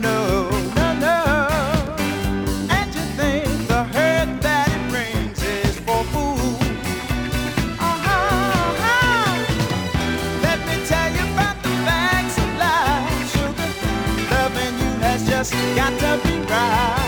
no, no, no. And you think the hurt that it brings is for food. Let me tell you about the facts of life, sugar. Loving you has just got to be right.